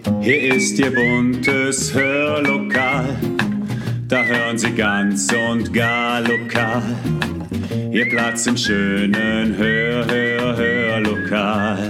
Hier ist Ihr buntes Hörlokal, da hören Sie ganz und gar lokal. Ihr Platz im schönen Hörlokal.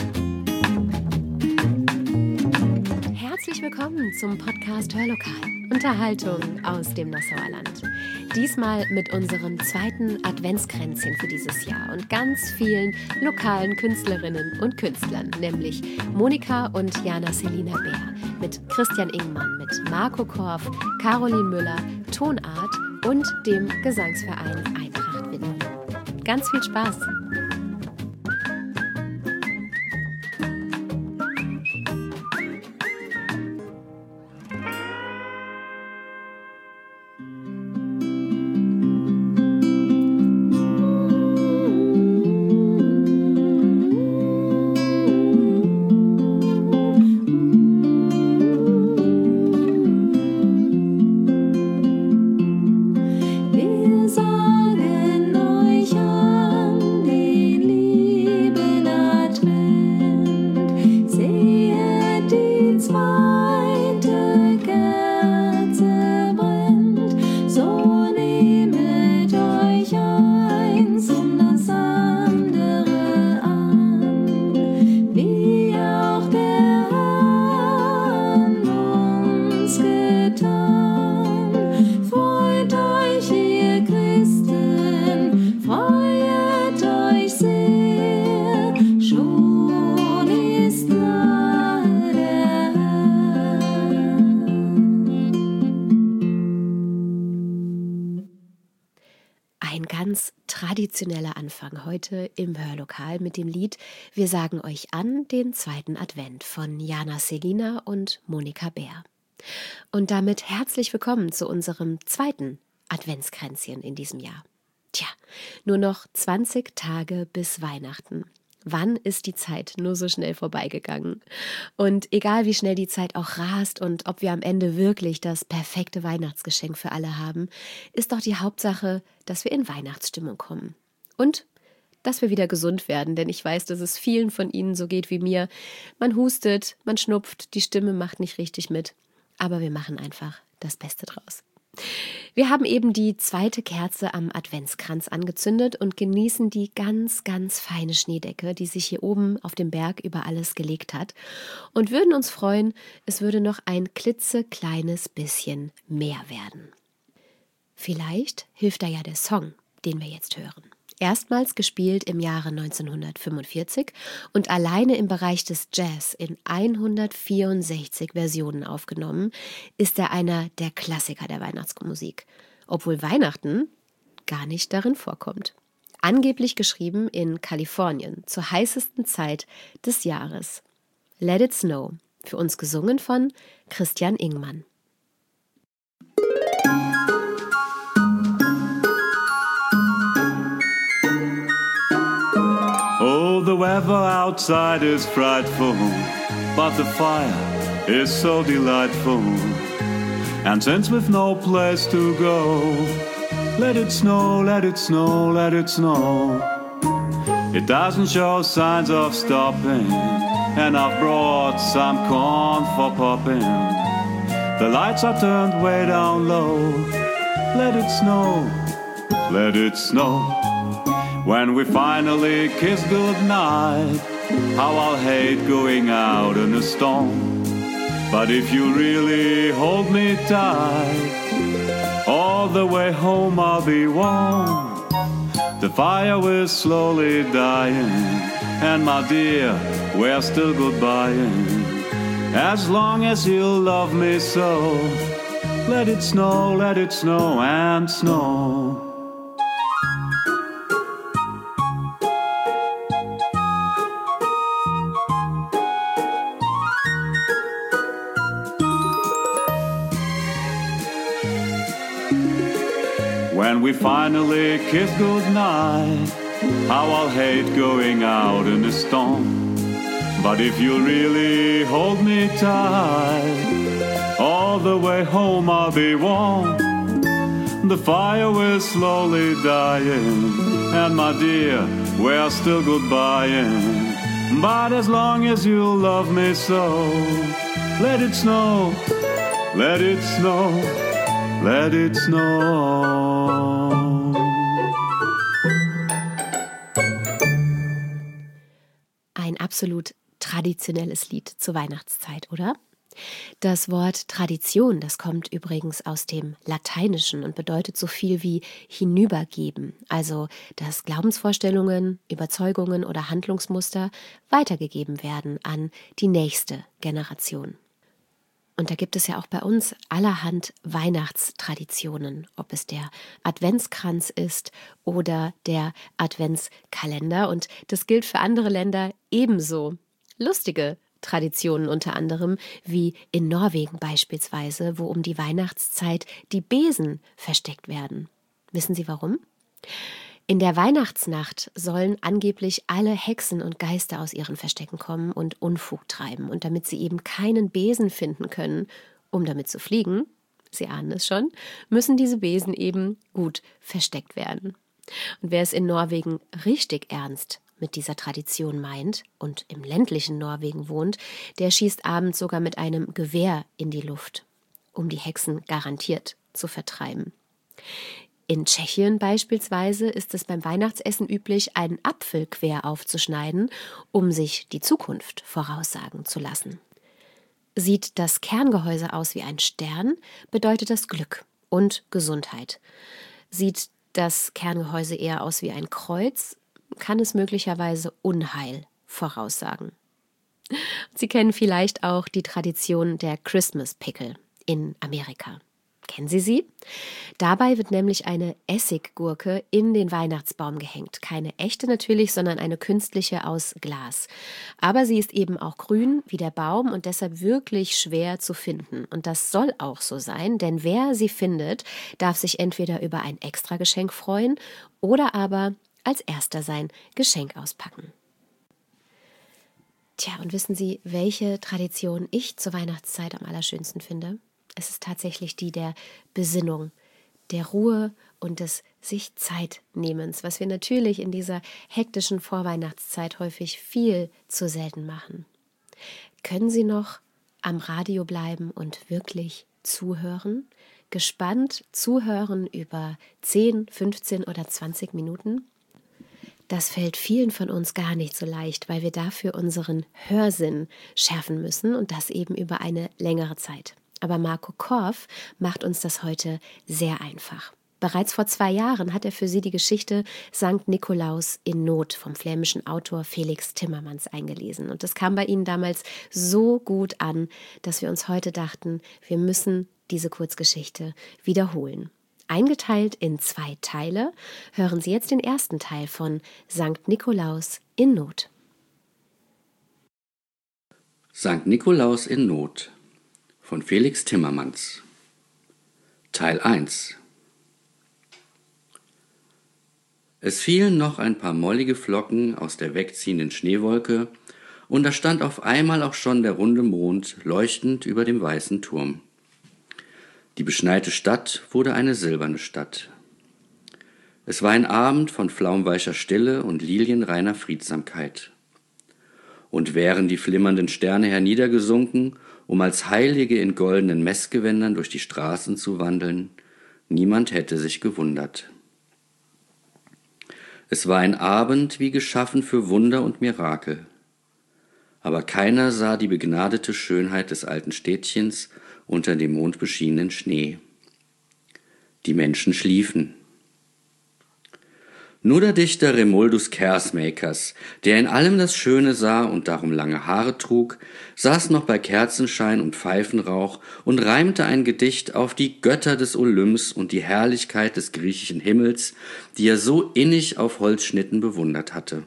Herzlich willkommen zum Podcast Hörlokal. Unterhaltung aus dem Nassauer Land. Diesmal mit unserem zweiten Adventskränzchen für dieses Jahr und ganz vielen lokalen Künstlerinnen und Künstlern, nämlich Monika und Jana Selina Bär, mit Christian Ingmann, mit Marco Korf, Caroline Müller, Tonart und dem Gesangsverein Eintracht Winden. Ganz viel Spaß! Traditioneller Anfang heute im Hörlokal mit dem Lied Wir sagen euch an, den zweiten Advent von Jana Selina und Monika Bär. Und damit herzlich willkommen zu unserem zweiten Adventskränzchen in diesem Jahr. Tja, nur noch 20 Tage bis Weihnachten. Wann ist die Zeit nur so schnell vorbeigegangen? Und egal wie schnell die Zeit auch rast und ob wir am Ende wirklich das perfekte Weihnachtsgeschenk für alle haben, ist doch die Hauptsache, dass wir in Weihnachtsstimmung kommen. Und dass wir wieder gesund werden, denn ich weiß, dass es vielen von Ihnen so geht wie mir. Man hustet, man schnupft, die Stimme macht nicht richtig mit, aber wir machen einfach das Beste draus. Wir haben eben die zweite Kerze am Adventskranz angezündet und genießen die ganz, ganz feine Schneedecke, die sich hier oben auf dem Berg über alles gelegt hat und würden uns freuen, es würde noch ein klitzekleines bisschen mehr werden. Vielleicht hilft da ja der Song, den wir jetzt hören. Erstmals gespielt im Jahre 1945 und alleine im Bereich des Jazz in 164 Versionen aufgenommen, ist er einer der Klassiker der Weihnachtsmusik, obwohl Weihnachten gar nicht darin vorkommt. Angeblich geschrieben in Kalifornien zur heißesten Zeit des Jahres. Let It Snow, für uns gesungen von Christian Ingmann. Oh, the weather outside is frightful, but the fire is so delightful. And since we've no place to go, let it snow, let it snow, let it snow. It doesn't show signs of stopping, and I've brought some corn for popping. The lights are turned way down low. Let it snow, let it snow. When we finally kiss goodnight, how I'll hate going out in a storm. But if you really hold me tight, all the way home I'll be warm. The fire is slowly dying, and my dear, we're still goodbying. As long as you love me so, let it snow and snow. When we finally kiss goodnight, how I'll hate going out in the storm. But if you really hold me tight, all the way home I'll be warm. The fire will slowly dying, and my dear, we're still goodbying. But as long as you love me so, let it snow, let it snow, let it snow. Ein absolut traditionelles Lied zur Weihnachtszeit, oder? Das Wort Tradition, das kommt übrigens aus dem Lateinischen und bedeutet so viel wie hinübergeben, also dass Glaubensvorstellungen, Überzeugungen oder Handlungsmuster weitergegeben werden an die nächste Generation. Und da gibt es ja auch bei uns allerhand Weihnachtstraditionen, ob es der Adventskranz ist oder der Adventskalender. Und das gilt für andere Länder ebenso. Lustige Traditionen unter anderem, wie in Norwegen beispielsweise, wo um die Weihnachtszeit die Besen versteckt werden. Wissen Sie warum? In der Weihnachtsnacht sollen angeblich alle Hexen und Geister aus ihren Verstecken kommen und Unfug treiben. Und damit sie eben keinen Besen finden können, um damit zu fliegen, Sie ahnen es schon, müssen diese Besen eben gut versteckt werden. Und wer es in Norwegen richtig ernst mit dieser Tradition meint und im ländlichen Norwegen wohnt, der schießt abends sogar mit einem Gewehr in die Luft, um die Hexen garantiert zu vertreiben. In Tschechien beispielsweise ist es beim Weihnachtsessen üblich, einen Apfel quer aufzuschneiden, um sich die Zukunft voraussagen zu lassen. Sieht das Kerngehäuse aus wie ein Stern, bedeutet das Glück und Gesundheit. Sieht das Kerngehäuse eher aus wie ein Kreuz, kann es möglicherweise Unheil voraussagen. Sie kennen vielleicht auch die Tradition der Christmas Pickle in Amerika. Kennen Sie sie? Dabei wird nämlich eine Essiggurke in den Weihnachtsbaum gehängt. Keine echte natürlich, sondern eine künstliche aus Glas. Aber sie ist eben auch grün wie der Baum und deshalb wirklich schwer zu finden. Und das soll auch so sein, denn wer sie findet, darf sich entweder über ein Extrageschenk freuen oder aber als Erster sein Geschenk auspacken. Tja, und wissen Sie, welche Tradition ich zur Weihnachtszeit am allerschönsten finde? Es ist tatsächlich die der Besinnung, der Ruhe und des sich Zeitnehmens, was wir natürlich in dieser hektischen Vorweihnachtszeit häufig viel zu selten machen. Können Sie noch am Radio bleiben und wirklich zuhören? Gespannt zuhören über 10, 15 oder 20 Minuten? Das fällt vielen von uns gar nicht so leicht, weil wir dafür unseren Hörsinn schärfen müssen und das eben über eine längere Zeit. Aber Marco Korf macht uns das heute sehr einfach. Bereits vor 2 Jahren hat er für Sie die Geschichte Sankt Nikolaus in Not vom flämischen Autor Felix Timmermans eingelesen. Und das kam bei Ihnen damals so gut an, dass wir uns heute dachten, wir müssen diese Kurzgeschichte wiederholen. Eingeteilt in 2 Teile, hören Sie jetzt den ersten Teil von Sankt Nikolaus in Not. Sankt Nikolaus in Not von Felix Timmermans. Teil 1. Es fielen noch ein paar mollige Flocken aus der wegziehenden Schneewolke, und da stand auf einmal auch schon der runde Mond leuchtend über dem weißen Turm. Die beschneite Stadt wurde eine silberne Stadt. Es war ein Abend von flaumweicher Stille und lilienreiner Friedsamkeit. Und wären die flimmernden Sterne herniedergesunken, um als Heilige in goldenen Messgewändern durch die Straßen zu wandeln, niemand hätte sich gewundert. Es war ein Abend wie geschaffen für Wunder und Mirakel. Aber keiner sah die begnadete Schönheit des alten Städtchens unter dem mondbeschienenen Schnee. Die Menschen schliefen. Nur der Dichter Remuldus Kersmakers, der in allem das Schöne sah und darum lange Haare trug, saß noch bei Kerzenschein und Pfeifenrauch und reimte ein Gedicht auf die Götter des Olymps und die Herrlichkeit des griechischen Himmels, die er so innig auf Holzschnitten bewundert hatte.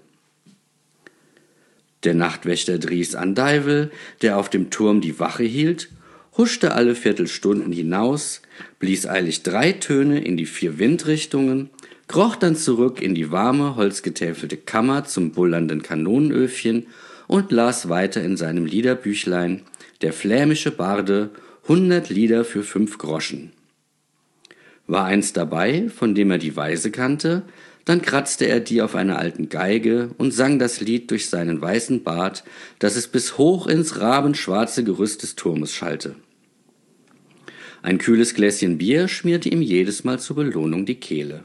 Der Nachtwächter Dries Andeivel, der auf dem Turm die Wache hielt, huschte alle Viertelstunden hinaus, blies eilig 3 Töne in die 4 Windrichtungen, kroch dann zurück in die warme, holzgetäfelte Kammer zum bullernden Kanonenöfchen und las weiter in seinem Liederbüchlein Der flämische Barde, 100 Lieder für 5 Groschen. War eins dabei, von dem er die Weise kannte, Dann kratzte er die auf einer alten Geige und sang das Lied durch seinen weißen Bart, dass es bis hoch ins rabenschwarze Gerüst des Turmes schallte. Ein kühles Gläschen Bier schmierte ihm jedes Mal zur Belohnung die Kehle.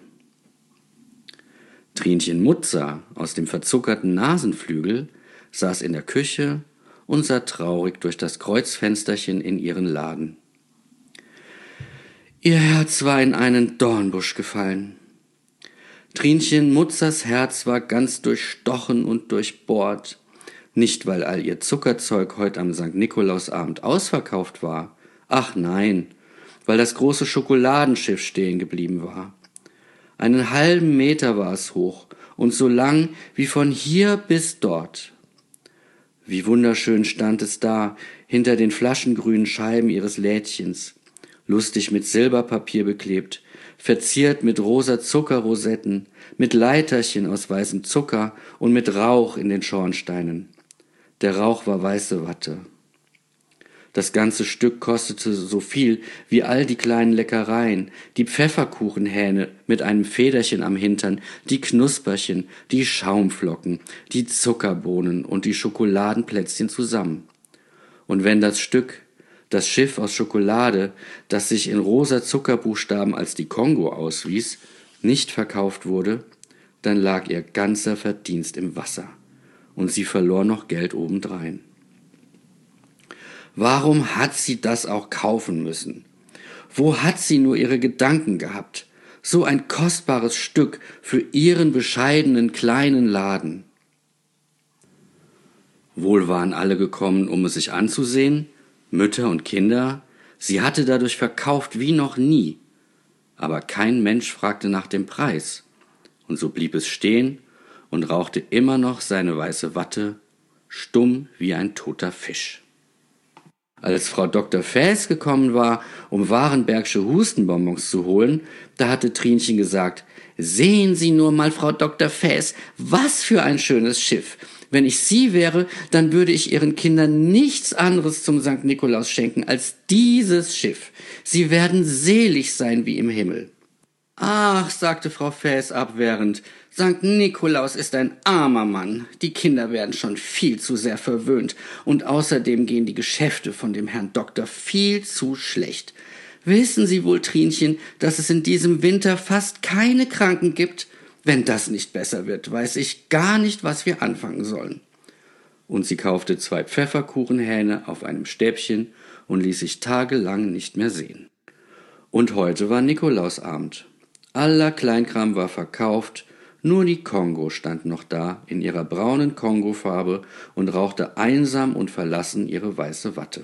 Trinchen Mutzer aus dem verzuckerten Nasenflügel saß in der Küche und sah traurig durch das Kreuzfensterchen in ihren Laden. Ihr Herz war in einen Dornbusch gefallen. Trinchen Mutzers Herz war ganz durchstochen und durchbohrt, nicht weil all ihr Zuckerzeug heut am St. Nikolausabend ausverkauft war, ach nein, weil das große Schokoladenschiff stehen geblieben war. Einen halben Meter war es hoch und so lang wie von hier bis dort. Wie wunderschön stand es da, hinter den flaschengrünen Scheiben ihres Lädchens, lustig mit Silberpapier beklebt, verziert mit rosa Zuckerrosetten, mit Leiterchen aus weißem Zucker und mit Rauch in den Schornsteinen. Der Rauch war weiße Watte. Das ganze Stück kostete so viel wie all die kleinen Leckereien, die Pfefferkuchenhähne mit einem Federchen am Hintern, die Knusperchen, die Schaumflocken, die Zuckerbohnen und die Schokoladenplätzchen zusammen. Und wenn das Stück, das Schiff aus Schokolade, das sich in rosa Zuckerbuchstaben als die Kongo auswies, nicht verkauft wurde, dann lag ihr ganzer Verdienst im Wasser und sie verlor noch Geld obendrein. Warum hat sie das auch kaufen müssen? Wo hat sie nur ihre Gedanken gehabt? So ein kostbares Stück für ihren bescheidenen kleinen Laden. Wohl waren alle gekommen, um es sich anzusehen, Mütter und Kinder. Sie hatte dadurch verkauft wie noch nie. Aber kein Mensch fragte nach dem Preis. Und so blieb es stehen und rauchte immer noch seine weiße Watte, stumm wie ein toter Fisch. Als Frau Dr. Faes gekommen war, um Warenbergsche Hustenbonbons zu holen, da hatte Trinchen gesagt, »Sehen Sie nur mal, Frau Dr. Faes, was für ein schönes Schiff! Wenn ich Sie wäre, dann würde ich Ihren Kindern nichts anderes zum St. Nikolaus schenken als dieses Schiff. Sie werden selig sein wie im Himmel.« »Ach«, sagte Frau Faes abwehrend, »St. Nikolaus ist ein armer Mann. Die Kinder werden schon viel zu sehr verwöhnt. Und außerdem gehen die Geschäfte von dem Herrn Doktor viel zu schlecht. Wissen Sie wohl, Trinchen, dass es in diesem Winter fast keine Kranken gibt? Wenn das nicht besser wird, weiß ich gar nicht, was wir anfangen sollen.« Und sie kaufte 2 Pfefferkuchenhähne auf einem Stäbchen und ließ sich tagelang nicht mehr sehen. Und heute war Nikolausabend. Aller Kleinkram war verkauft, nur die Kongo stand noch da in ihrer braunen Kongofarbe und rauchte einsam und verlassen ihre weiße Watte.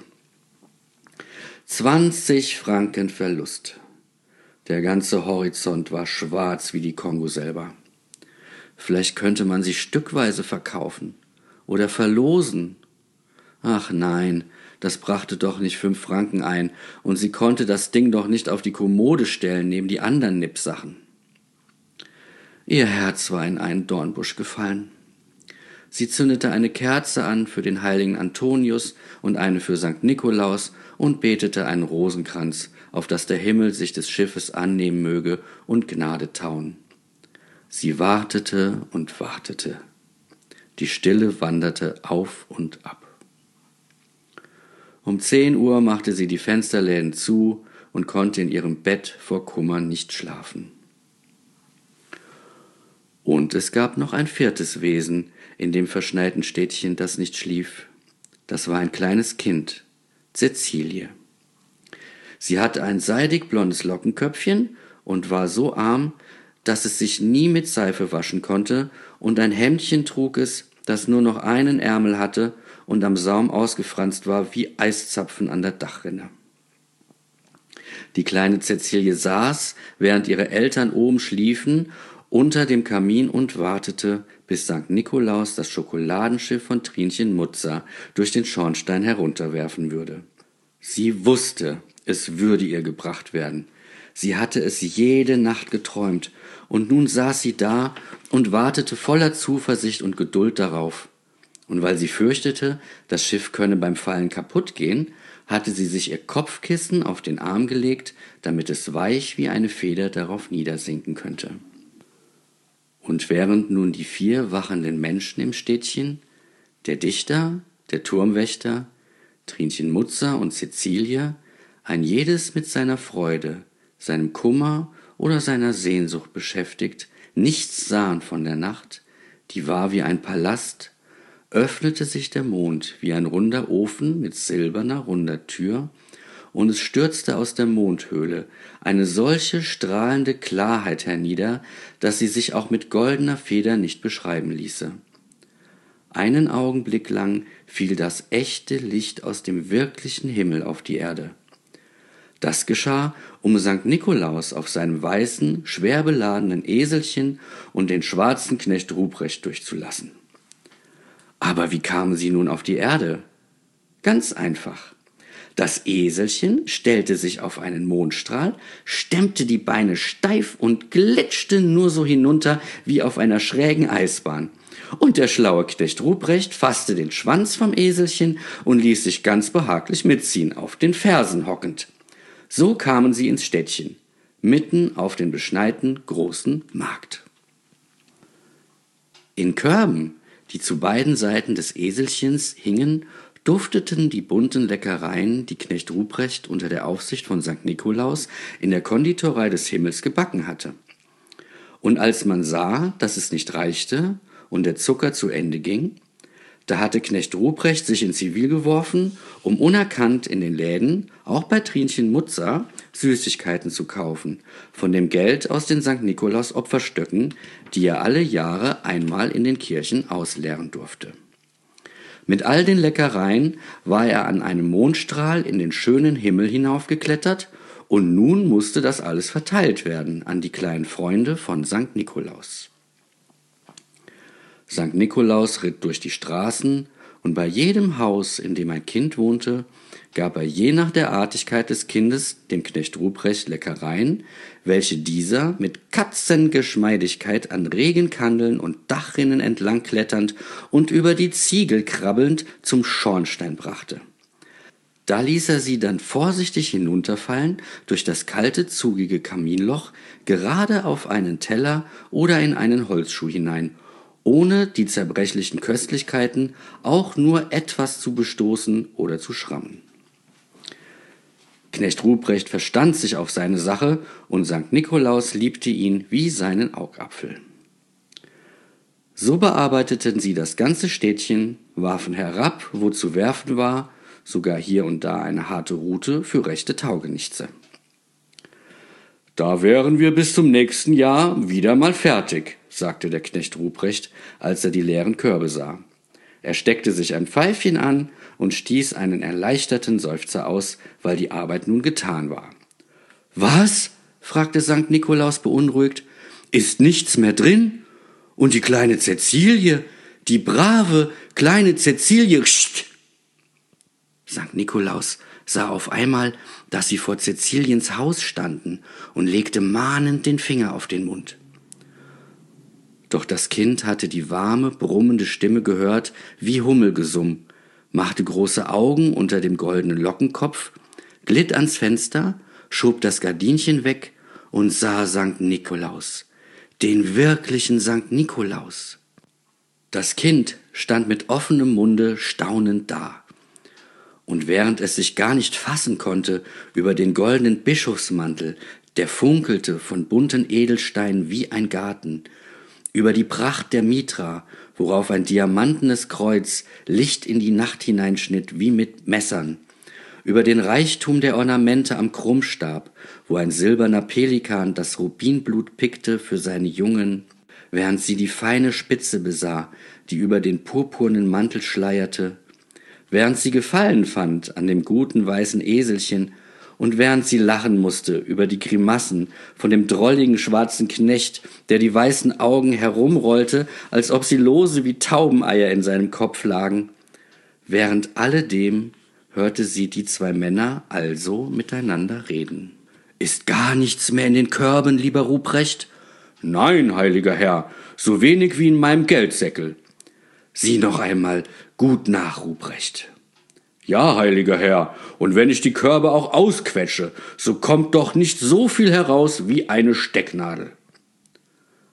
20 Franken Verlust. Der ganze Horizont war schwarz wie die Kongo selber. Vielleicht könnte man sie stückweise verkaufen oder verlosen. Ach nein, das brachte doch nicht 5 Franken ein, und sie konnte das Ding doch nicht auf die Kommode stellen neben die anderen Nippsachen. Ihr Herz war in einen Dornbusch gefallen. Sie zündete eine Kerze an für den heiligen Antonius und eine für St. Nikolaus und betete einen Rosenkranz, auf dass der Himmel sich des Schiffes annehmen möge und Gnade tauen. Sie wartete und wartete. Die Stille wanderte auf und ab. Um 10 Uhr machte sie die Fensterläden zu und konnte in ihrem Bett vor Kummer nicht schlafen. Und es gab noch ein 4. Wesen in dem verschneiten Städtchen, das nicht schlief. Das war ein kleines Kind, Cäcilie. Sie hatte ein seidig blondes Lockenköpfchen und war so arm, dass es sich nie mit Seife waschen konnte, und ein Hemdchen trug es, das nur noch einen Ärmel hatte und am Saum ausgefranst war wie Eiszapfen an der Dachrinne. Die kleine Cäcilie saß, während ihre Eltern oben schliefen, unter dem Kamin und wartete, bis St. Nikolaus das Schokoladenschiff von Trinchen Mutzer durch den Schornstein herunterwerfen würde. Sie wusste, es würde ihr gebracht werden. Sie hatte es jede Nacht geträumt, und nun saß sie da und wartete voller Zuversicht und Geduld darauf. Und weil sie fürchtete, das Schiff könne beim Fallen kaputt gehen, hatte sie sich ihr Kopfkissen auf den Arm gelegt, damit es weich wie eine Feder darauf niedersinken könnte. Und während nun die 4 wachenden Menschen im Städtchen, der Dichter, der Turmwächter, Trinchen Mutzer und Cäcilie, ein jedes mit seiner Freude, seinem Kummer oder seiner Sehnsucht beschäftigt, nichts sahen von der Nacht, die war wie ein Palast, öffnete sich der Mond wie ein runder Ofen mit silberner, runder Tür, und es stürzte aus der Mondhöhle eine solche strahlende Klarheit hernieder, dass sie sich auch mit goldener Feder nicht beschreiben ließe. Einen Augenblick lang fiel das echte Licht aus dem wirklichen Himmel auf die Erde. Das geschah, um Sankt Nikolaus auf seinem weißen, schwer beladenen Eselchen und den schwarzen Knecht Ruprecht durchzulassen. Aber wie kamen sie nun auf die Erde? Ganz einfach. Das Eselchen stellte sich auf einen Mondstrahl, stemmte die Beine steif und glitschte nur so hinunter wie auf einer schrägen Eisbahn. Und der schlaue Knecht Ruprecht fasste den Schwanz vom Eselchen und ließ sich ganz behaglich mitziehen, auf den Fersen hockend. So kamen sie ins Städtchen, mitten auf den beschneiten großen Markt. In Körben, die zu beiden Seiten des Eselchens hingen, dufteten die bunten Leckereien, die Knecht Ruprecht unter der Aufsicht von Sankt Nikolaus in der Konditorei des Himmels gebacken hatte. Und als man sah, dass es nicht reichte und der Zucker zu Ende ging, da hatte Knecht Ruprecht sich in Zivil geworfen, um unerkannt in den Läden, auch bei Trinchen Mutzer, Süßigkeiten zu kaufen, von dem Geld aus den Sankt Nikolaus Opferstöcken, die er alle Jahre einmal in den Kirchen ausleeren durfte. Mit all den Leckereien war er an einem Mondstrahl in den schönen Himmel hinaufgeklettert, und nun musste das alles verteilt werden an die kleinen Freunde von Sankt Nikolaus. Sankt Nikolaus ritt durch die Straßen, und bei jedem Haus, in dem ein Kind wohnte, gab er je nach der Artigkeit des Kindes dem Knecht Ruprecht Leckereien, welche dieser mit Katzengeschmeidigkeit an Regenkandeln und Dachrinnen entlang kletternd und über die Ziegel krabbelnd zum Schornstein brachte. Da ließ er sie dann vorsichtig hinunterfallen durch das kalte, zugige Kaminloch, gerade auf einen Teller oder in einen Holzschuh hinein, ohne die zerbrechlichen Köstlichkeiten auch nur etwas zu bestoßen oder zu schrammen. Knecht Ruprecht verstand sich auf seine Sache, und Sankt Nikolaus liebte ihn wie seinen Augapfel. So bearbeiteten sie das ganze Städtchen, warfen herab, wo zu werfen war, sogar hier und da eine harte Rute für rechte Taugenichtse. »Da wären wir bis zum nächsten Jahr wieder mal fertig«, sagte der Knecht Ruprecht, als er die leeren Körbe sah. Er steckte sich ein Pfeifchen an und stieß einen erleichterten Seufzer aus, weil die Arbeit nun getan war. »Was?« fragte Sankt Nikolaus beunruhigt. »Ist nichts mehr drin? Und die kleine Cäcilie, die brave kleine Cäcilie...« Psst! Sankt Nikolaus sah auf einmal, dass sie vor Cäciliens Haus standen, und legte mahnend den Finger auf den Mund. Doch das Kind hatte die warme, brummende Stimme gehört wie Hummelgesumm, machte große Augen unter dem goldenen Lockenkopf, glitt ans Fenster, schob das Gardinchen weg und sah Sankt Nikolaus, den wirklichen Sankt Nikolaus. Das Kind stand mit offenem Munde staunend da. Und während es sich gar nicht fassen konnte über den goldenen Bischofsmantel, der funkelte von bunten Edelsteinen wie ein Garten, über die Pracht der Mitra, worauf ein diamantenes Kreuz Licht in die Nacht hineinschnitt wie mit Messern, über den Reichtum der Ornamente am Krummstab, wo ein silberner Pelikan das Rubinblut pickte für seine Jungen, während sie die feine Spitze besah, die über den purpurnen Mantel schleierte, während sie Gefallen fand an dem guten weißen Eselchen und während sie lachen musste über die Grimassen von dem drolligen schwarzen Knecht, der die weißen Augen herumrollte, als ob sie lose wie Taubeneier in seinem Kopf lagen. Während alledem hörte sie die 2 Männer also miteinander reden. »Ist gar nichts mehr in den Körben, lieber Ruprecht?« »Nein, heiliger Herr, so wenig wie in meinem Geldsäckel.« »Sieh noch einmal gut nach, Ruprecht.« »Ja, heiliger Herr, und wenn ich die Körbe auch ausquetsche, so kommt doch nicht so viel heraus wie eine Stecknadel.«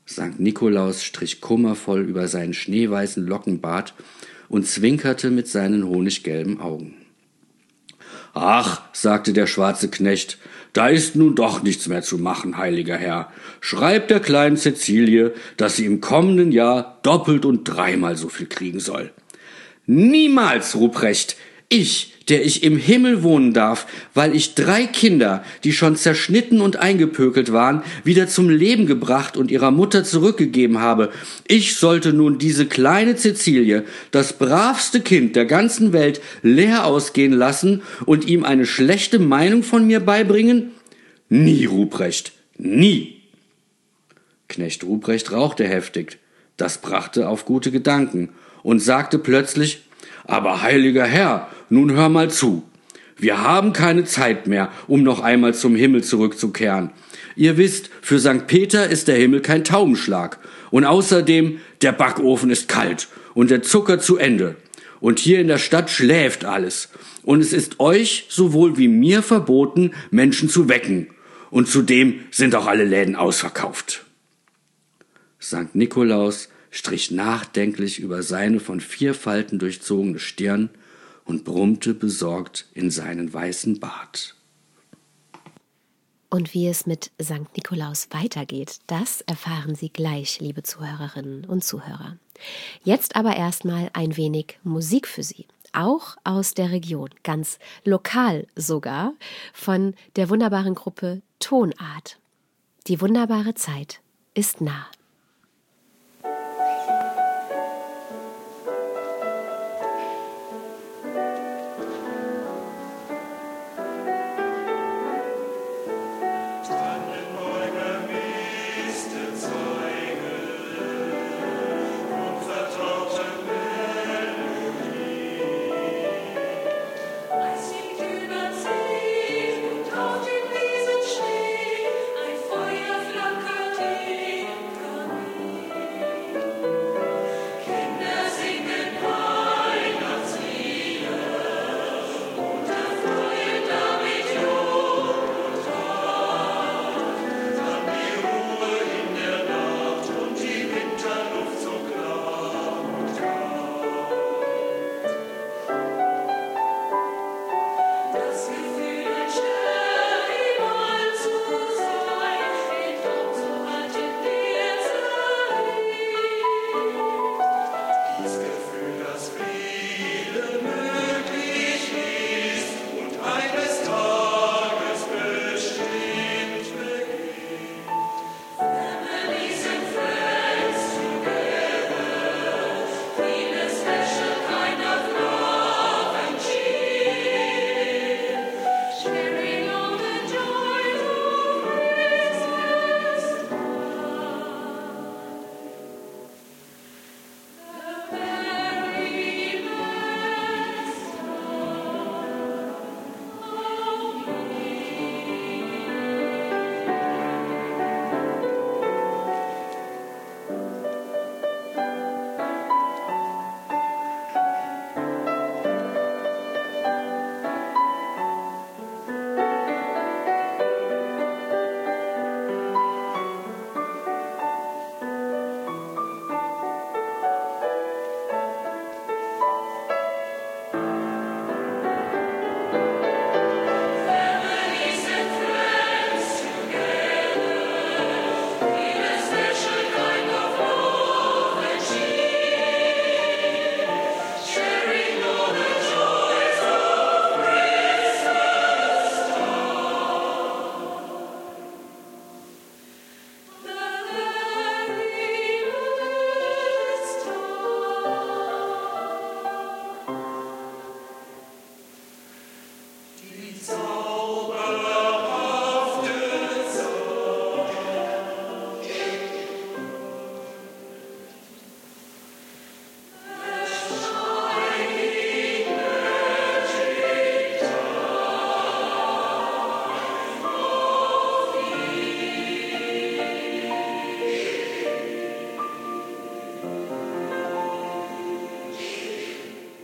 Sankt Nikolaus strich kummervoll über seinen schneeweißen Lockenbart und zwinkerte mit seinen honiggelben Augen. »Ach«, sagte der schwarze Knecht, »da ist nun doch nichts mehr zu machen, heiliger Herr. Schreibt der kleinen Cäcilie, dass sie im kommenden Jahr doppelt und dreimal so viel kriegen soll.« »Niemals, Ruprecht! Der ich im Himmel wohnen darf, weil ich 3 Kinder, die schon zerschnitten und eingepökelt waren, wieder zum Leben gebracht und ihrer Mutter zurückgegeben habe. Ich sollte nun diese kleine Cäcilie, das bravste Kind der ganzen Welt, leer ausgehen lassen und ihm eine schlechte Meinung von mir beibringen? Nie, Ruprecht, nie!« Knecht Ruprecht rauchte heftig. Das brachte auf gute Gedanken und sagte plötzlich: »Aber heiliger Herr, nun hör mal zu. Wir haben keine Zeit mehr, um noch einmal zum Himmel zurückzukehren. Ihr wisst, für St. Peter ist der Himmel kein Taubenschlag. Und außerdem, der Backofen ist kalt und der Zucker zu Ende. Und hier in der Stadt schläft alles. Und es ist euch sowohl wie mir verboten, Menschen zu wecken. Und zudem sind auch alle Läden ausverkauft.« Sankt Nikolaus strich nachdenklich über seine von 4 Falten durchzogene Stirn und brummte besorgt in seinen weißen Bart. Und wie es mit Sankt Nikolaus weitergeht, das erfahren Sie gleich, liebe Zuhörerinnen und Zuhörer. Jetzt aber erstmal ein wenig Musik für Sie, auch aus der Region, ganz lokal sogar, von der wunderbaren Gruppe Tonart. Die wunderbare Zeit ist nah.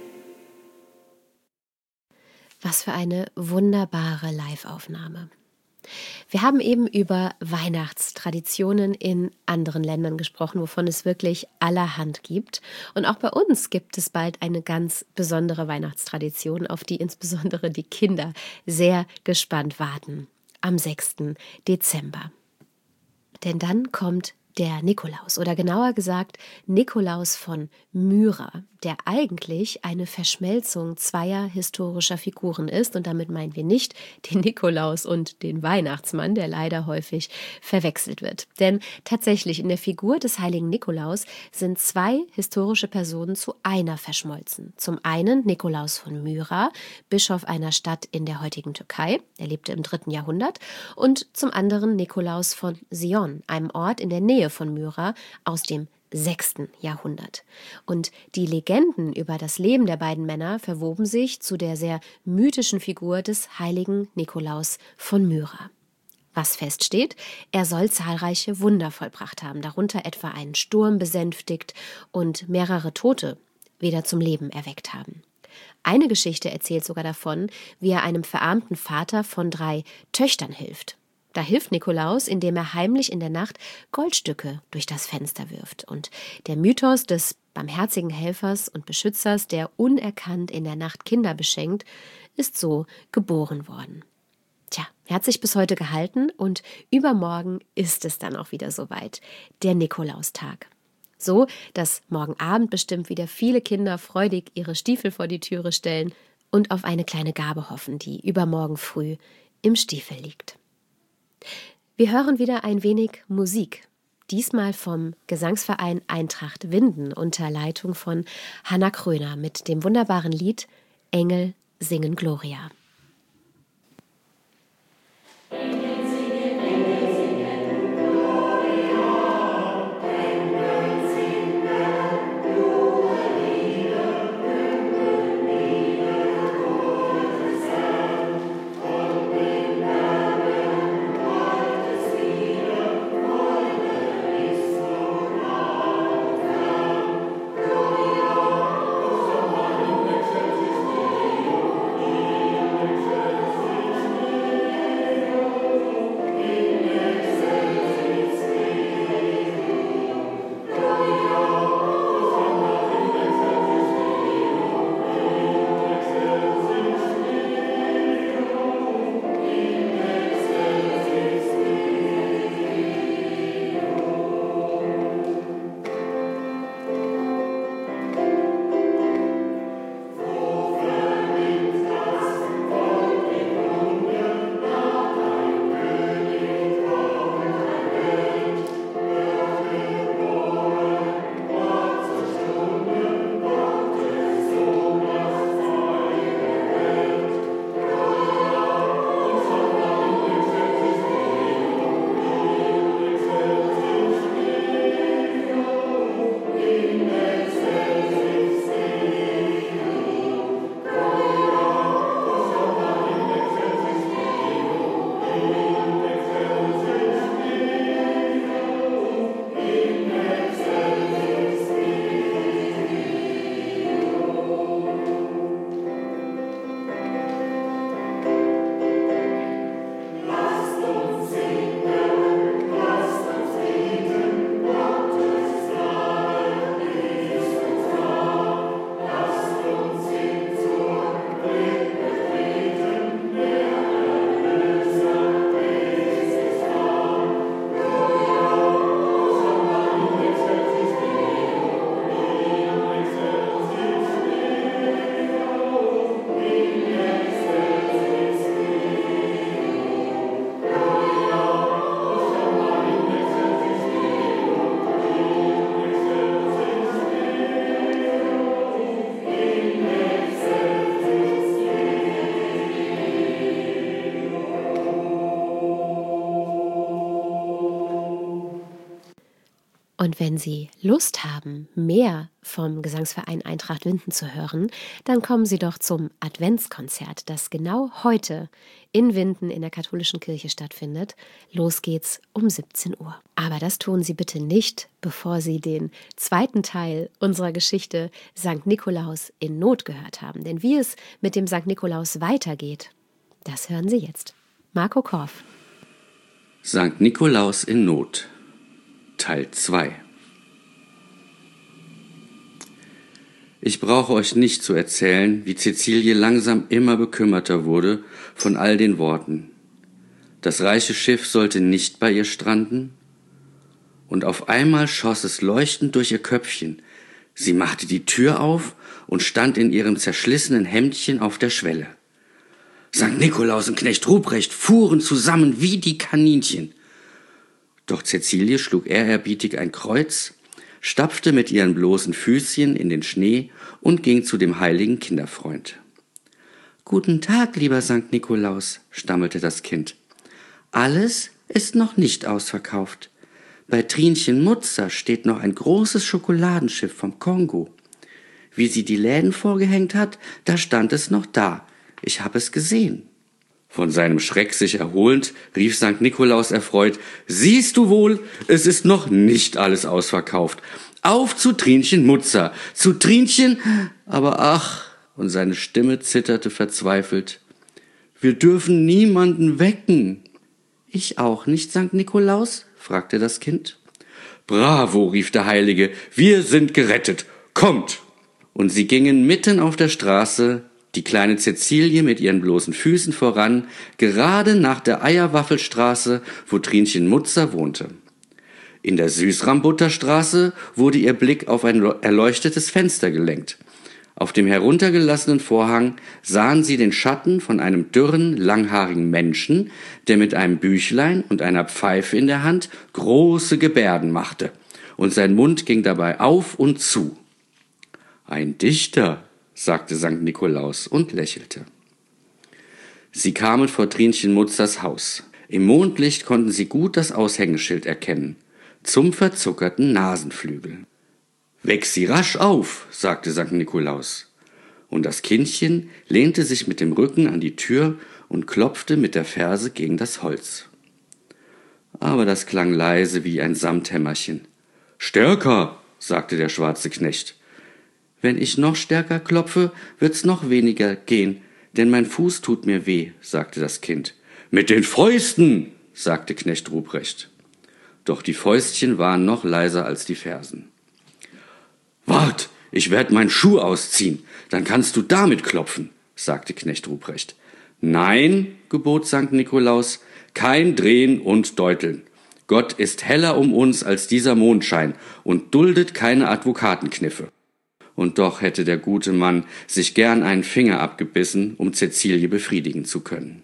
Was für eine wunderbare Live-Aufnahme. Wir haben eben über Weihnachtstraditionen in anderen Ländern gesprochen, wovon es wirklich allerhand gibt. Und auch bei uns gibt es bald eine ganz besondere Weihnachtstradition, auf die insbesondere die Kinder sehr gespannt warten. Am 6. Dezember. Denn dann kommt der Nikolaus oder genauer gesagt Nikolaus von Myra, der eigentlich eine Verschmelzung zweier historischer Figuren ist. Und damit meinen wir nicht den Nikolaus und den Weihnachtsmann, der leider häufig verwechselt wird. Denn tatsächlich in der Figur des heiligen Nikolaus sind zwei historische Personen zu einer verschmolzen. Zum einen Nikolaus von Myra, Bischof einer Stadt in der heutigen Türkei, er lebte im 3. Jahrhundert, und zum anderen Nikolaus von Sion, einem Ort in der Nähe von Myra aus dem 6. Jahrhundert. Und die Legenden über das Leben der beiden Männer verwoben sich zu der sehr mythischen Figur des heiligen Nikolaus von Myra. Was feststeht, er soll zahlreiche Wunder vollbracht haben, darunter etwa einen Sturm besänftigt und mehrere Tote wieder zum Leben erweckt haben. Eine Geschichte erzählt sogar davon, wie er einem verarmten Vater von 3 Töchtern hilft. Da hilft Nikolaus, indem er heimlich in der Nacht Goldstücke durch das Fenster wirft. Und der Mythos des barmherzigen Helfers und Beschützers, der unerkannt in der Nacht Kinder beschenkt, ist so geboren worden. Tja, er hat sich bis heute gehalten und übermorgen ist es dann auch wieder soweit, der Nikolaustag. So, dass morgen Abend bestimmt wieder viele Kinder freudig ihre Stiefel vor die Türe stellen und auf eine kleine Gabe hoffen, die übermorgen früh im Stiefel liegt. Wir hören wieder ein wenig Musik, diesmal vom Gesangsverein Eintracht Winden unter Leitung von Hanna Kröner mit dem wunderbaren Lied Engel singen Gloria. Und wenn Sie Lust haben, mehr vom Gesangsverein Eintracht Winden zu hören, dann kommen Sie doch zum Adventskonzert, das genau heute in Winden in der katholischen Kirche stattfindet. Los geht's um 17 Uhr. Aber das tun Sie bitte nicht, bevor Sie den zweiten Teil unserer Geschichte St. Nikolaus in Not gehört haben. Denn wie es mit dem St. Nikolaus weitergeht, das hören Sie jetzt. Marco Korff. Sankt Nikolaus in Not Teil 2. Ich brauche euch nicht zu erzählen, wie Cäcilie langsam immer bekümmerter wurde von all den Worten. Das reiche Schiff sollte nicht bei ihr stranden, und auf einmal schoss es leuchtend durch ihr Köpfchen. Sie machte die Tür auf und stand in ihrem zerschlissenen Hemdchen auf der Schwelle. Sankt Nikolaus und Knecht Ruprecht fuhren zusammen wie die Kaninchen. Doch Cäcilie schlug ehrerbietig ein Kreuz, stapfte mit ihren bloßen Füßchen in den Schnee und ging zu dem heiligen Kinderfreund. »Guten Tag, lieber Sankt Nikolaus«, stammelte das Kind. »Alles ist noch nicht ausverkauft. Bei Trinchen Mutzer steht noch ein großes Schokoladenschiff vom Kongo. Wie sie die Läden vorgehängt hat, da stand es noch da. Ich habe es gesehen.« Von seinem Schreck sich erholend, rief Sankt Nikolaus erfreut, »Siehst du wohl, es ist noch nicht alles ausverkauft. Auf zu Trinchen Mutzer, zu Trinchen, aber ach«, und seine Stimme zitterte verzweifelt, »wir dürfen niemanden wecken.« »Ich auch nicht, Sankt Nikolaus?« fragte das Kind. »Bravo«, rief der Heilige, »wir sind gerettet, kommt!« Und sie gingen mitten auf der Straße, die kleine Cäcilie mit ihren bloßen Füßen voran, gerade nach der Eierwaffelstraße, wo Trinchen Mutzer wohnte. In der Süßrambutterstraße wurde ihr Blick auf ein erleuchtetes Fenster gelenkt. Auf dem heruntergelassenen Vorhang sahen sie den Schatten von einem dürren, langhaarigen Menschen, der mit einem Büchlein und einer Pfeife in der Hand große Gebärden machte, und sein Mund ging dabei auf und zu. »Ein Dichter«, sagte Sankt Nikolaus und lächelte. Sie kamen vor Trinchen Mutzers Haus. Im Mondlicht konnten sie gut das Aushängeschild erkennen, zum verzuckerten Nasenflügel. »Weck sie rasch auf«, sagte Sankt Nikolaus. Und das Kindchen lehnte sich mit dem Rücken an die Tür und klopfte mit der Ferse gegen das Holz. Aber das klang leise wie ein Samthämmerchen. »Stärker«, sagte der schwarze Knecht. »Wenn ich noch stärker klopfe, wird's noch weniger gehen, denn mein Fuß tut mir weh«, sagte das Kind. »Mit den Fäusten«, sagte Knecht Ruprecht. Doch die Fäustchen waren noch leiser als die Fersen. »Wart, ich werd meinen Schuh ausziehen, dann kannst du damit klopfen«, sagte Knecht Ruprecht. »Nein«, gebot Sankt Nikolaus, »kein Drehen und Deuteln. Gott ist heller um uns als dieser Mondschein und duldet keine Advokatenkniffe.« Und doch hätte der gute Mann sich gern einen Finger abgebissen, um Cäcilie befriedigen zu können.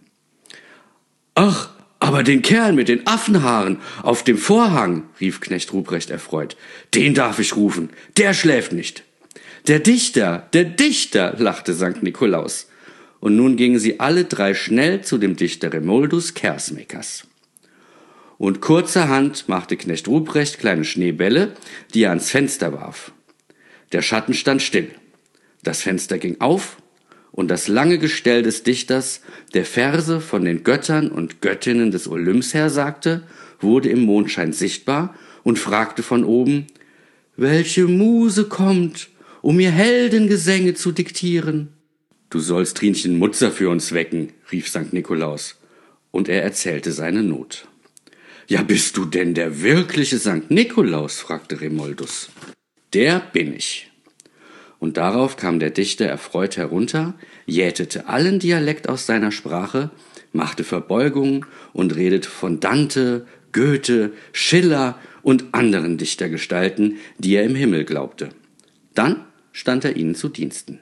»Ach, aber den Kerl mit den Affenhaaren auf dem Vorhang«, rief Knecht Ruprecht erfreut, »den darf ich rufen, der schläft nicht.« Der Dichter, lachte Sankt Nikolaus. Und nun gingen sie alle drei schnell zu dem Dichter Remoldus Kersmakers. Und kurzerhand machte Knecht Ruprecht kleine Schneebälle, die er ans Fenster warf. Der Schatten stand still. Das Fenster ging auf, und das lange Gestell des Dichters, der Verse von den Göttern und Göttinnen des Olymps her sagte, wurde im Mondschein sichtbar und fragte von oben, »Welche Muse kommt, um mir Heldengesänge zu diktieren?« »Du sollst Trinchen Mutzer für uns wecken«, rief Sankt Nikolaus, und er erzählte seine Not. »Ja, bist du denn der wirkliche Sankt Nikolaus?« fragte Remoldus. »Der bin ich.« Und darauf kam der Dichter erfreut herunter, jätete allen Dialekt aus seiner Sprache, machte Verbeugungen und redete von Dante, Goethe, Schiller und anderen Dichtergestalten, die er im Himmel glaubte. Dann stand er ihnen zu Diensten.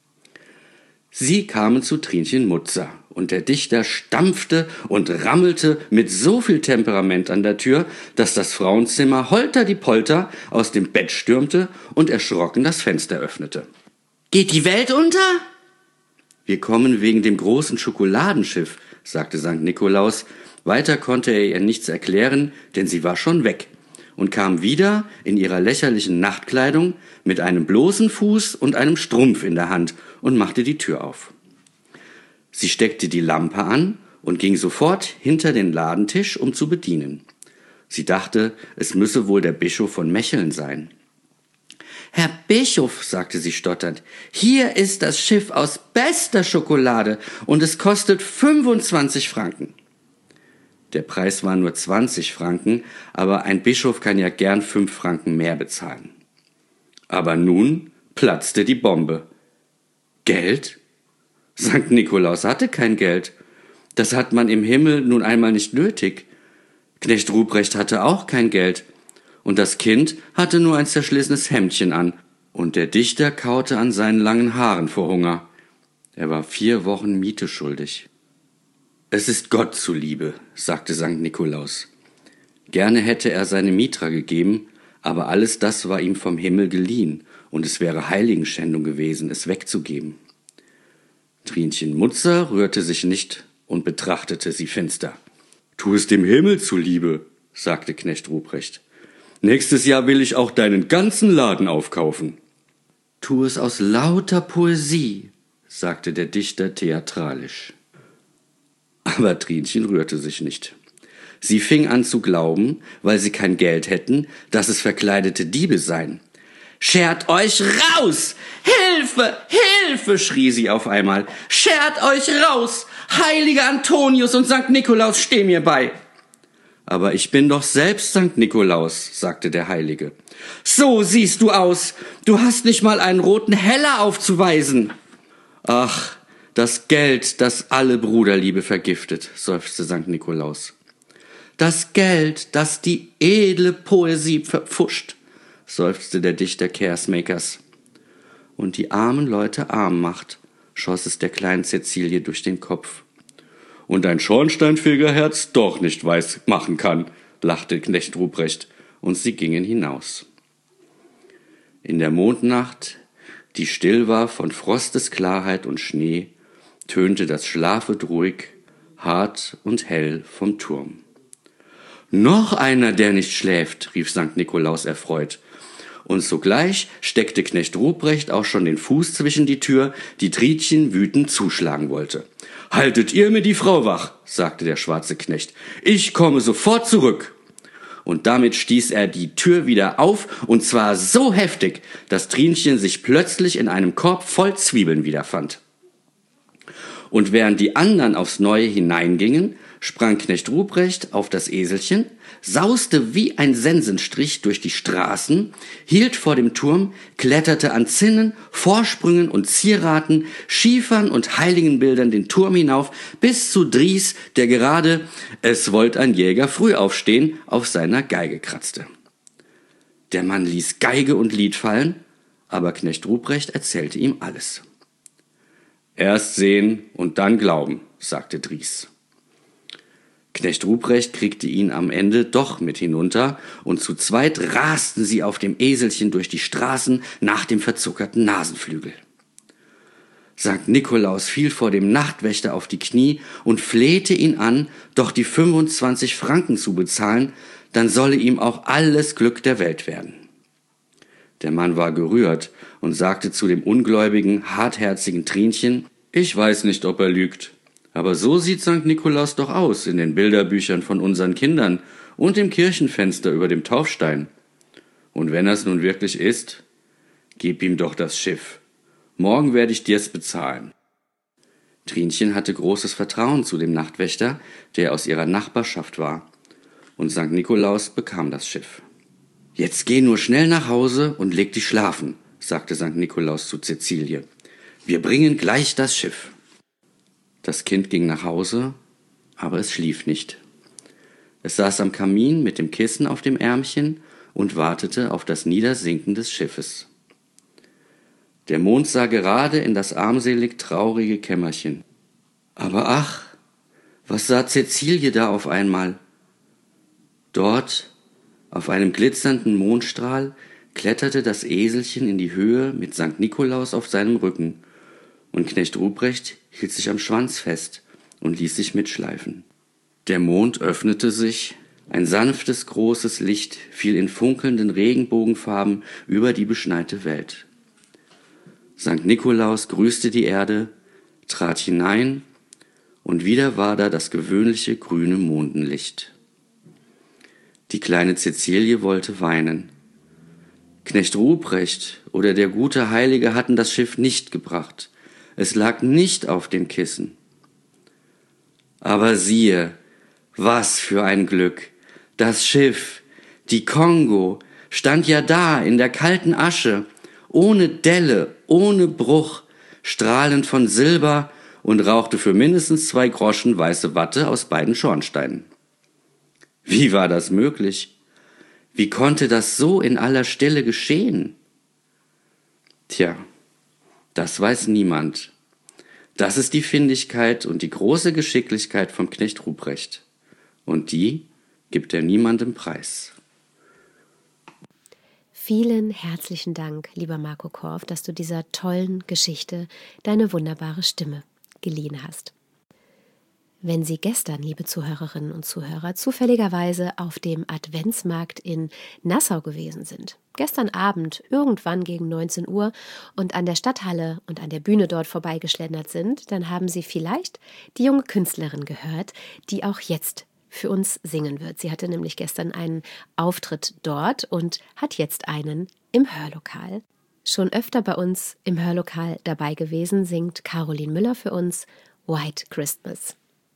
Sie kamen zu Trinchen Mutzer, und der Dichter stampfte und rammelte mit so viel Temperament an der Tür, dass das Frauenzimmer holter-die-Polter aus dem Bett stürmte und erschrocken das Fenster öffnete. »Geht die Welt unter?« »Wir kommen wegen dem großen Schokoladenschiff«, sagte Sankt Nikolaus. Weiter konnte er ihr nichts erklären, denn sie war schon weg und kam wieder in ihrer lächerlichen Nachtkleidung mit einem bloßen Fuß und einem Strumpf in der Hand und machte die Tür auf. Sie steckte die Lampe an und ging sofort hinter den Ladentisch, um zu bedienen. Sie dachte, es müsse wohl der Bischof von Mecheln sein. »Herr Bischof«, sagte sie stotternd, »hier ist das Schiff aus bester Schokolade und es kostet 25 Franken.« Der Preis war nur 20 Franken, aber ein Bischof kann ja gern 5 Franken mehr bezahlen. Aber nun platzte die Bombe. Geld? Sankt Nikolaus hatte kein Geld. Das hat man im Himmel nun einmal nicht nötig. Knecht Ruprecht hatte auch kein Geld. Und das Kind hatte nur ein zerschlissenes Hemdchen an. Und der Dichter kaute an seinen langen Haaren vor Hunger. Er war 4 Wochen Miete schuldig. »Es ist Gott zuliebe«, sagte Sankt Nikolaus. Gerne hätte er seine Mitra gegeben, aber alles das war ihm vom Himmel geliehen, und es wäre Heiligenschändung gewesen, es wegzugeben. Trinchen Mutzer rührte sich nicht und betrachtete sie finster. »Tu es dem Himmel zuliebe«, sagte Knecht Ruprecht. »Nächstes Jahr will ich auch deinen ganzen Laden aufkaufen.« »Tu es aus lauter Poesie«, sagte der Dichter theatralisch. Aber Trinchen rührte sich nicht. Sie fing an zu glauben, weil sie kein Geld hätten, dass es verkleidete Diebe seien. »Schert euch raus! Hilfe! Hilfe!« schrie sie auf einmal. »Schert euch raus! Heiliger Antonius und Sankt Nikolaus, steh mir bei!« »Aber ich bin doch selbst Sankt Nikolaus«, sagte der Heilige. »So siehst du aus! Du hast nicht mal einen roten Heller aufzuweisen!« »Ach, das Geld, das alle Bruderliebe vergiftet«, seufzte Sankt Nikolaus. »Das Geld, das die edle Poesie verpfuscht«, seufzte der Dichter Kersmakers. »Und die armen Leute arm macht«, schoss es der kleinen Cäcilie durch den Kopf. »Und ein Schornsteinfegerherz doch nicht weiß machen kann«, lachte Knecht Ruprecht, und sie gingen hinaus. In der Mondnacht, die still war von Frostesklarheit und Schnee, tönte das Schlafet ruhig, hart und hell vom Turm. »Noch einer, der nicht schläft«, rief Sankt Nikolaus erfreut. Und sogleich steckte Knecht Ruprecht auch schon den Fuß zwischen die Tür, die Trinchen wütend zuschlagen wollte. »Haltet ihr mir die Frau wach«, sagte der schwarze Knecht. »Ich komme sofort zurück.« Und damit stieß er die Tür wieder auf, und zwar so heftig, dass Trinchen sich plötzlich in einem Korb voll Zwiebeln wiederfand. Und während die anderen aufs Neue hineingingen, sprang Knecht Ruprecht auf das Eselchen, sauste wie ein Sensenstrich durch die Straßen, hielt vor dem Turm, kletterte an Zinnen, Vorsprüngen und Zieraten, Schiefern und Heiligenbildern den Turm hinauf, bis zu Dries, der gerade, es wollt ein Jäger früh aufstehen, auf seiner Geige kratzte. Der Mann ließ Geige und Lied fallen, aber Knecht Ruprecht erzählte ihm alles. »Erst sehen und dann glauben«, sagte Dries. Knecht Ruprecht kriegte ihn am Ende doch mit hinunter, und zu zweit rasten sie auf dem Eselchen durch die Straßen nach dem verzuckerten Nasenflügel. Sankt Nikolaus fiel vor dem Nachtwächter auf die Knie und flehte ihn an, doch die 25 Franken zu bezahlen, dann solle ihm auch alles Glück der Welt werden. Der Mann war gerührt und sagte zu dem ungläubigen, hartherzigen Trinchen: »Ich weiß nicht, ob er lügt. Aber so sieht Sankt Nikolaus doch aus in den Bilderbüchern von unseren Kindern und im Kirchenfenster über dem Taufstein. Und wenn er's nun wirklich ist, gib ihm doch das Schiff. Morgen werde ich dir's bezahlen.« Trinchen hatte großes Vertrauen zu dem Nachtwächter, der aus ihrer Nachbarschaft war, und Sankt Nikolaus bekam das Schiff. »Jetzt geh nur schnell nach Hause und leg dich schlafen«, sagte Sankt Nikolaus zu Cäcilie. »Wir bringen gleich das Schiff.« Das Kind ging nach Hause, aber es schlief nicht. Es saß am Kamin mit dem Kissen auf dem Ärmchen und wartete auf das Niedersinken des Schiffes. Der Mond sah gerade in das armselig traurige Kämmerchen. Aber ach, was sah Cäcilie da auf einmal? Dort, auf einem glitzernden Mondstrahl, kletterte das Eselchen in die Höhe mit Sankt Nikolaus auf seinem Rücken, und Knecht Ruprecht hielt sich am Schwanz fest und ließ sich mitschleifen. Der Mond öffnete sich, ein sanftes, großes Licht fiel in funkelnden Regenbogenfarben über die beschneite Welt. Sankt Nikolaus grüßte die Erde, trat hinein, und wieder war da das gewöhnliche grüne Mondenlicht. Die kleine Cäcilie wollte weinen. Knecht Ruprecht oder der gute Heilige hatten das Schiff nicht gebracht. Es lag nicht auf dem Kissen. Aber siehe, Was für ein Glück! Das Schiff, die Kongo, stand ja da in der kalten Asche, ohne Delle, ohne Bruch, strahlend von Silber und rauchte für mindestens 2 Groschen weiße Watte aus beiden Schornsteinen. Wie war das möglich? Wie konnte das so in aller Stille geschehen? Tja, das weiß niemand. Das ist die Findigkeit und die große Geschicklichkeit vom Knecht Ruprecht. Und die gibt er niemandem preis. Vielen herzlichen Dank, lieber Marco Korf, dass du dieser tollen Geschichte deine wunderbare Stimme geliehen hast. Wenn Sie gestern, liebe Zuhörerinnen und Zuhörer, zufälligerweise auf dem Adventsmarkt in Nassau gewesen sind, gestern Abend irgendwann gegen 19 Uhr und an der Stadthalle und an der Bühne dort vorbeigeschlendert sind, dann haben Sie vielleicht die junge Künstlerin gehört, die auch jetzt für uns singen wird. Sie hatte nämlich gestern einen Auftritt dort und hat jetzt einen im Hörlokal. Schon öfter bei uns im Hörlokal dabei gewesen, singt Caroline Müller für uns White Christmas.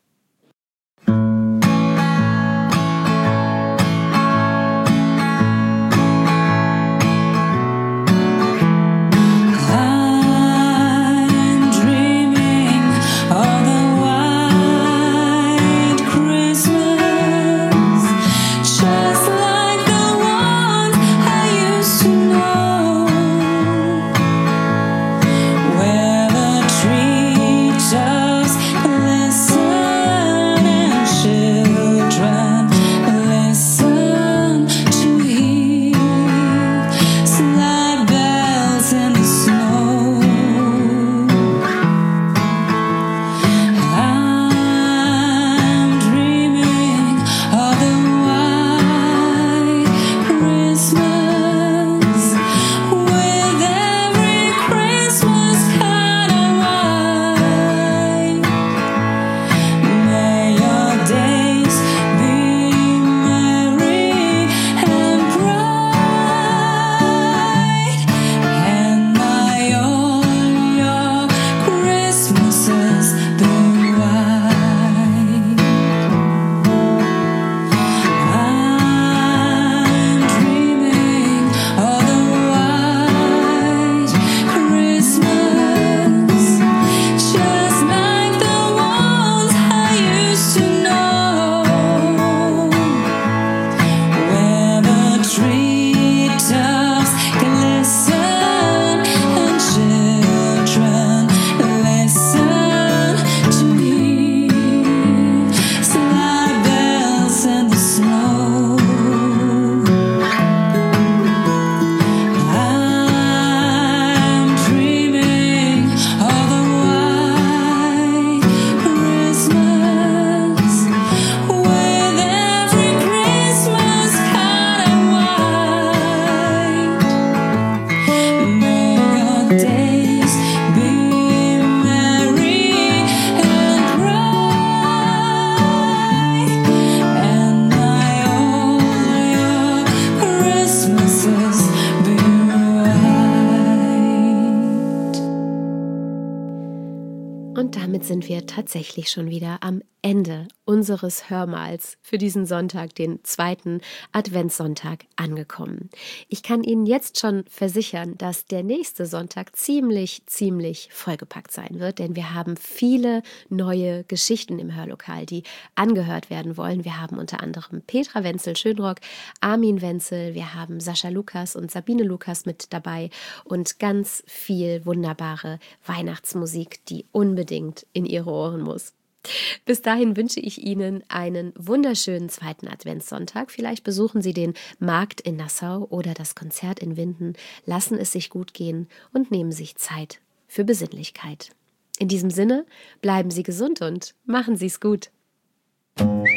Und damit sind wir tatsächlich schon wieder am Ende unseres Hörmals für diesen Sonntag, den 2. Adventssonntag, angekommen. Ich kann Ihnen jetzt schon versichern, dass der nächste Sonntag ziemlich vollgepackt sein wird, denn wir haben viele neue Geschichten im Hörlokal, die angehört werden wollen. Wir haben unter anderem Petra Wenzel-Schönrock, Armin Wenzel, wir haben Sascha Lukas und Sabine Lukas mit dabei und ganz viel wunderbare Weihnachtsmusik, die unbedingt in Ihre Ohren muss. Bis dahin wünsche ich Ihnen einen wunderschönen 2. Adventssonntag. Vielleicht besuchen Sie den Markt in Nassau oder das Konzert in Winden. Lassen es sich gut gehen und nehmen sich Zeit für Besinnlichkeit. In diesem Sinne, bleiben Sie gesund und machen Sie es gut.